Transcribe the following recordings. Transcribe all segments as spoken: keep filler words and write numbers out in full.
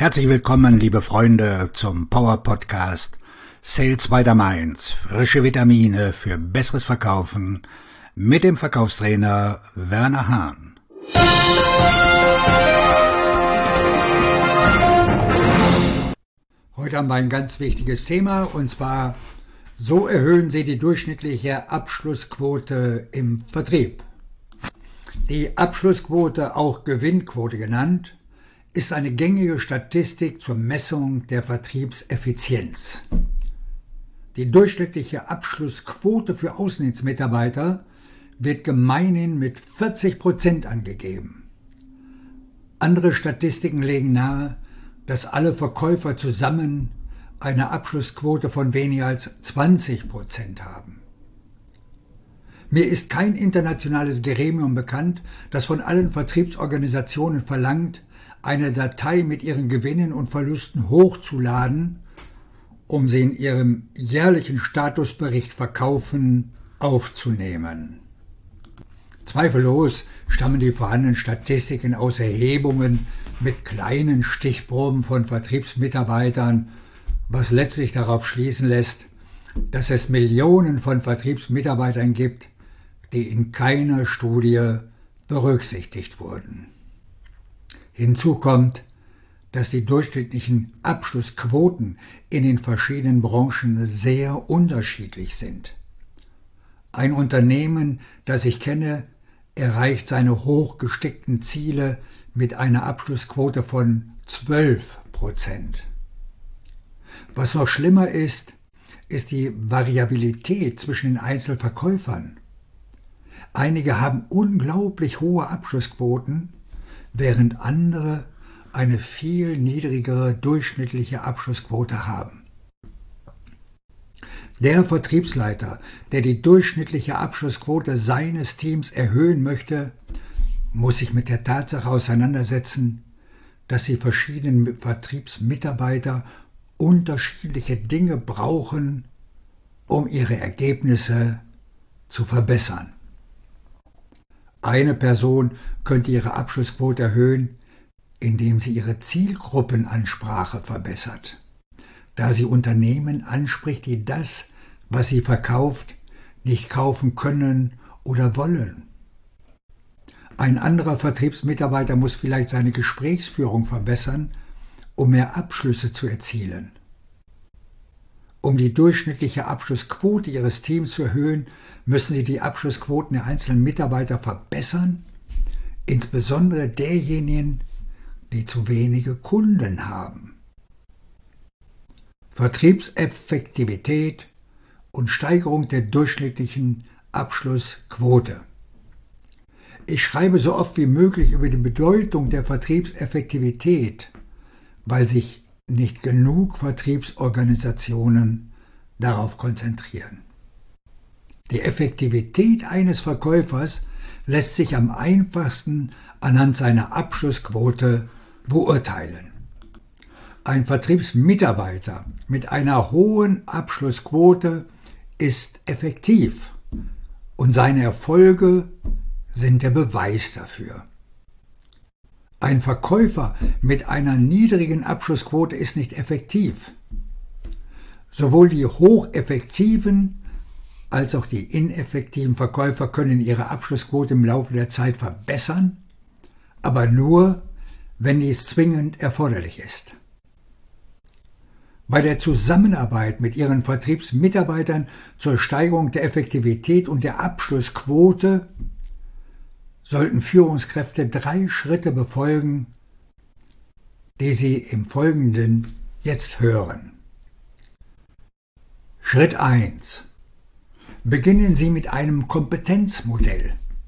Herzlich willkommen, liebe Freunde, zum Power Podcast Sales by the Mainz. Frische Vitamine für besseres Verkaufen mit dem Verkaufstrainer Werner Hahn. Heute haben wir ein ganz wichtiges Thema, und zwar: So erhöhen Sie die durchschnittliche Abschlussquote im Vertrieb. Die Abschlussquote, auch Gewinnquote genannt, ist eine gängige Statistik zur Messung der Vertriebseffizienz. Die durchschnittliche Abschlussquote für Außendienstmitarbeiter wird gemeinhin mit vierzig Prozent angegeben. Andere Statistiken legen nahe, dass alle Verkäufer zusammen eine Abschlussquote von weniger als zwanzig Prozent haben. Mir ist kein internationales Gremium bekannt, das von allen Vertriebsorganisationen verlangt, eine Datei mit ihren Gewinnen und Verlusten hochzuladen, um sie in ihrem jährlichen Statusbericht Verkaufen aufzunehmen. Zweifellos stammen die vorhandenen Statistiken aus Erhebungen mit kleinen Stichproben von Vertriebsmitarbeitern, was letztlich darauf schließen lässt, dass es Millionen von Vertriebsmitarbeitern gibt, die in keiner Studie berücksichtigt wurden. Hinzu kommt, dass die durchschnittlichen Abschlussquoten in den verschiedenen Branchen sehr unterschiedlich sind. Ein Unternehmen, das ich kenne, erreicht seine hochgesteckten Ziele mit einer Abschlussquote von zwölf Prozent. Was noch schlimmer ist, ist die Variabilität zwischen den Einzelverkäufern. Einige haben unglaublich hohe Abschlussquoten, während andere eine viel niedrigere durchschnittliche Abschlussquote haben. Der Vertriebsleiter, der die durchschnittliche Abschlussquote seines Teams erhöhen möchte, muss sich mit der Tatsache auseinandersetzen, dass die verschiedenen Vertriebsmitarbeiter unterschiedliche Dinge brauchen, um ihre Ergebnisse zu verbessern. Eine Person könnte ihre Abschlussquote erhöhen, indem sie ihre Zielgruppenansprache verbessert, da sie Unternehmen anspricht, die das, was sie verkauft, nicht kaufen können oder wollen. Ein anderer Vertriebsmitarbeiter muss vielleicht seine Gesprächsführung verbessern, um mehr Abschlüsse zu erzielen. Um die durchschnittliche Abschlussquote ihres Teams zu erhöhen, müssen sie die Abschlussquoten der einzelnen Mitarbeiter verbessern, insbesondere derjenigen, die zu wenige Kunden haben. Vertriebseffektivität und Steigerung der durchschnittlichen Abschlussquote. Ich schreibe so oft wie möglich über die Bedeutung der Vertriebseffektivität, weil sich nicht genug Vertriebsorganisationen darauf konzentrieren. Die Effektivität eines Verkäufers lässt sich am einfachsten anhand seiner Abschlussquote beurteilen. Ein Vertriebsmitarbeiter mit einer hohen Abschlussquote ist effektiv, und seine Erfolge sind der Beweis dafür. Ein Verkäufer mit einer niedrigen Abschlussquote ist nicht effektiv. Sowohl die hocheffektiven als auch die ineffektiven Verkäufer können ihre Abschlussquote im Laufe der Zeit verbessern, aber nur, wenn dies zwingend erforderlich ist. Bei der Zusammenarbeit mit ihren Vertriebsmitarbeitern zur Steigerung der Effektivität und der Abschlussquote sollten Führungskräfte drei Schritte befolgen, die Sie im Folgenden jetzt hören. Schritt eins. Beginnen Sie mit einem Kompetenzmodell.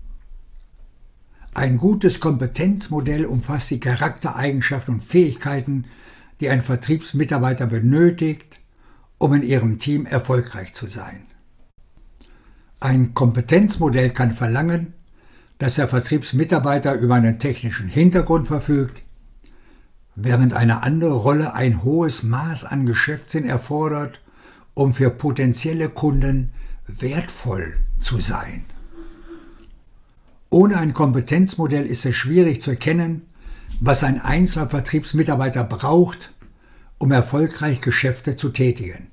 Ein gutes Kompetenzmodell umfasst die Charaktereigenschaften und Fähigkeiten, die ein Vertriebsmitarbeiter benötigt, um in ihrem Team erfolgreich zu sein. Ein Kompetenzmodell kann verlangen, dass der Vertriebsmitarbeiter über einen technischen Hintergrund verfügt, während eine andere Rolle ein hohes Maß an Geschäftssinn erfordert, um für potenzielle Kunden wertvoll zu sein. Ohne ein Kompetenzmodell ist es schwierig zu erkennen, was ein einzelner Vertriebsmitarbeiter braucht, um erfolgreich Geschäfte zu tätigen.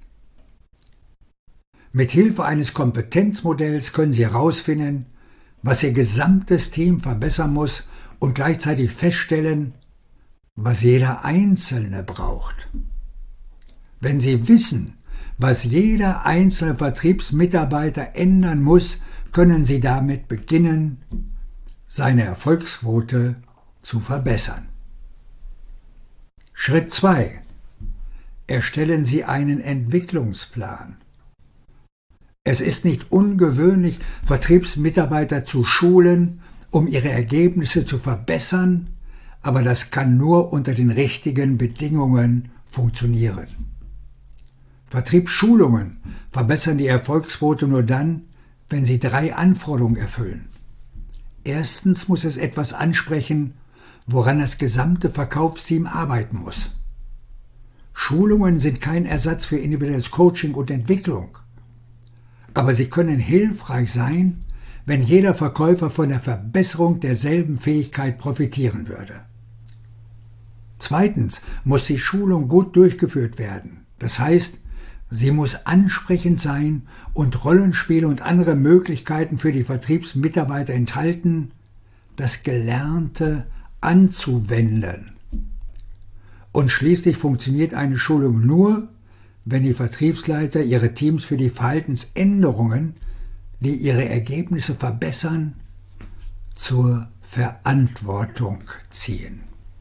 Mit Hilfe eines Kompetenzmodells können Sie herausfinden, was Ihr gesamtes Team verbessern muss und gleichzeitig feststellen, was jeder Einzelne braucht. Wenn Sie wissen, was jeder einzelne Vertriebsmitarbeiter ändern muss, können Sie damit beginnen, seine Erfolgsquote zu verbessern. Schritt zwei. Erstellen Sie einen Entwicklungsplan. Es ist nicht ungewöhnlich, Vertriebsmitarbeiter zu schulen, um ihre Ergebnisse zu verbessern, aber das kann nur unter den richtigen Bedingungen funktionieren. Vertriebsschulungen verbessern die Erfolgsquote nur dann, wenn sie drei Anforderungen erfüllen. Erstens muss es etwas ansprechen, woran das gesamte Verkaufsteam arbeiten muss. Schulungen sind kein Ersatz für individuelles Coaching und Entwicklung, aber sie können hilfreich sein, wenn jeder Verkäufer von der Verbesserung derselben Fähigkeit profitieren würde. Zweitens muss die Schulung gut durchgeführt werden. Das heißt, sie muss ansprechend sein und Rollenspiele und andere Möglichkeiten für die Vertriebsmitarbeiter enthalten, das Gelernte anzuwenden. Und schließlich funktioniert eine Schulung nur, wenn die Vertriebsleiter ihre Teams für die Verhaltensänderungen, die ihre Ergebnisse verbessern, zur Verantwortung ziehen.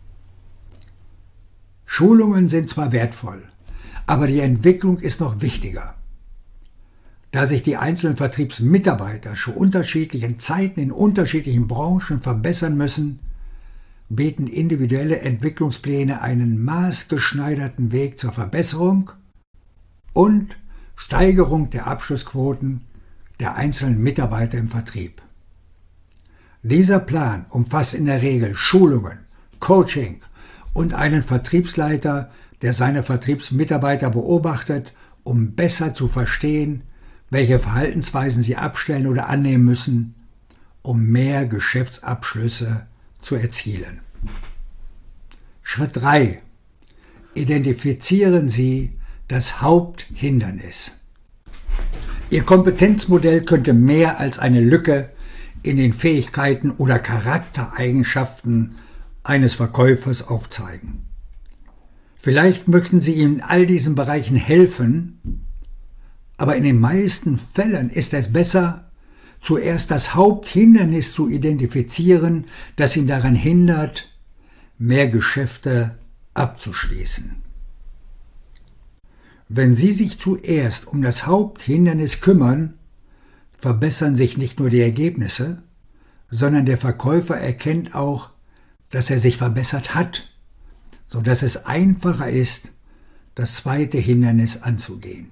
Schulungen sind zwar wertvoll, aber die Entwicklung ist noch wichtiger. Da sich die einzelnen Vertriebsmitarbeiter zu unterschiedlichen Zeiten in unterschiedlichen Branchen verbessern müssen, bieten individuelle Entwicklungspläne einen maßgeschneiderten Weg zur Verbesserung und Steigerung der Abschlussquoten der einzelnen Mitarbeiter im Vertrieb. Dieser Plan umfasst in der Regel Schulungen, Coaching und einen Vertriebsleiter, der seine Vertriebsmitarbeiter beobachtet, um besser zu verstehen, welche Verhaltensweisen sie abstellen oder annehmen müssen, um mehr Geschäftsabschlüsse zu erzielen. Schritt drei. Identifizieren Sie das Haupthindernis. Ihr Kompetenzmodell könnte mehr als eine Lücke in den Fähigkeiten oder Charaktereigenschaften eines Verkäufers aufzeigen. Vielleicht möchten Sie ihm in all diesen Bereichen helfen, aber in den meisten Fällen ist es besser, zuerst das Haupthindernis zu identifizieren, das ihn daran hindert, mehr Geschäfte abzuschließen. Wenn Sie sich zuerst um das Haupthindernis kümmern, verbessern sich nicht nur die Ergebnisse, sondern der Verkäufer erkennt auch, dass er sich verbessert hat, sodass es einfacher ist, das zweite Hindernis anzugehen.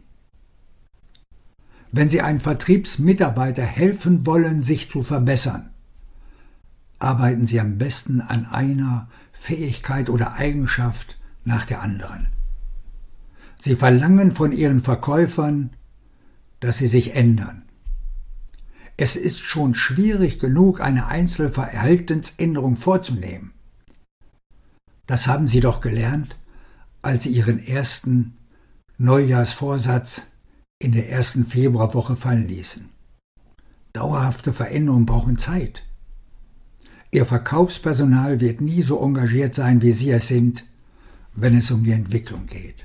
Wenn Sie einem Vertriebsmitarbeiter helfen wollen, sich zu verbessern, arbeiten Sie am besten an einer Fähigkeit oder Eigenschaft nach der anderen. Sie verlangen von Ihren Verkäufern, dass sie sich ändern. Es ist schon schwierig genug, eine einzelne Verhaltensänderung vorzunehmen. Das haben Sie doch gelernt, als Sie Ihren ersten Neujahrsvorsatz in der ersten Februarwoche fallen ließen. Dauerhafte Veränderungen brauchen Zeit. Ihr Verkaufspersonal wird nie so engagiert sein, wie Sie es sind, wenn es um die Entwicklung geht.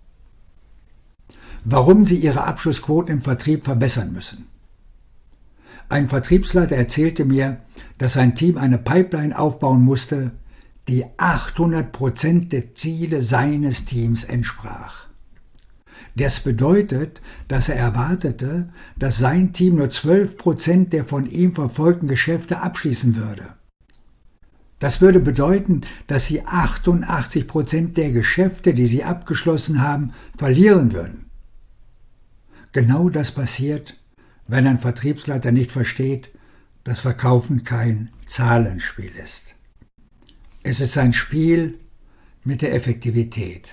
Warum Sie Ihre Abschlussquoten im Vertrieb verbessern müssen. Ein Vertriebsleiter erzählte mir, dass sein Team eine Pipeline aufbauen musste, die achthundert Prozent der Ziele seines Teams entsprach. Das bedeutet, dass er erwartete, dass sein Team nur zwölf Prozent der von ihm verfolgten Geschäfte abschließen würde. Das würde bedeuten, dass sie achtundachtzig Prozent der Geschäfte, die sie abgeschlossen haben, verlieren würden. Genau das passiert, wenn ein Vertriebsleiter nicht versteht, dass Verkaufen kein Zahlenspiel ist. Es ist ein Spiel mit der Effektivität.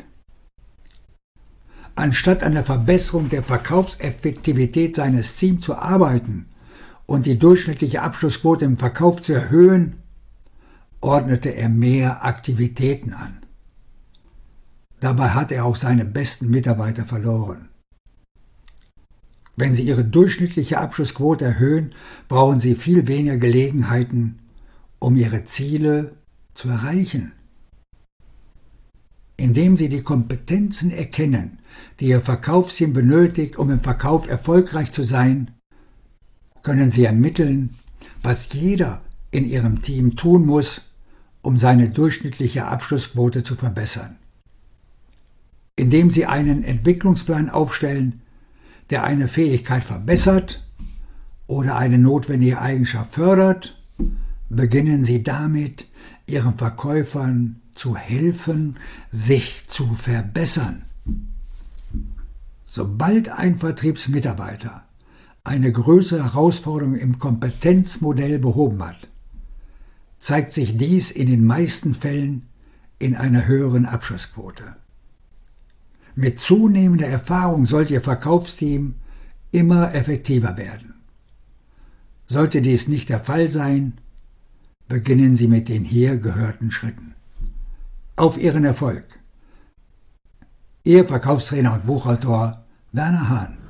Anstatt an der Verbesserung der Verkaufseffektivität seines Teams zu arbeiten und die durchschnittliche Abschlussquote im Verkauf zu erhöhen, ordnete er mehr Aktivitäten an. Dabei hat er auch seine besten Mitarbeiter verloren. Wenn Sie Ihre durchschnittliche Abschlussquote erhöhen, brauchen Sie viel weniger Gelegenheiten, um Ihre Ziele zu erreichen. Indem Sie die Kompetenzen erkennen, die Ihr Verkaufsteam benötigt, um im Verkauf erfolgreich zu sein, können Sie ermitteln, was jeder in Ihrem Team tun muss, um seine durchschnittliche Abschlussquote zu verbessern. Indem Sie einen Entwicklungsplan aufstellen, der eine Fähigkeit verbessert oder eine notwendige Eigenschaft fördert, beginnen Sie damit, Ihren Verkäufern zu helfen, sich zu verbessern. Sobald ein Vertriebsmitarbeiter eine größere Herausforderung im Kompetenzmodell behoben hat, zeigt sich dies in den meisten Fällen in einer höheren Abschlussquote. Mit zunehmender Erfahrung sollte Ihr Verkaufsteam immer effektiver werden. Sollte dies nicht der Fall sein, beginnen Sie mit den hier gehörten Schritten. Auf Ihren Erfolg. Ihr Verkaufstrainer und Buchautor Werner Hahn.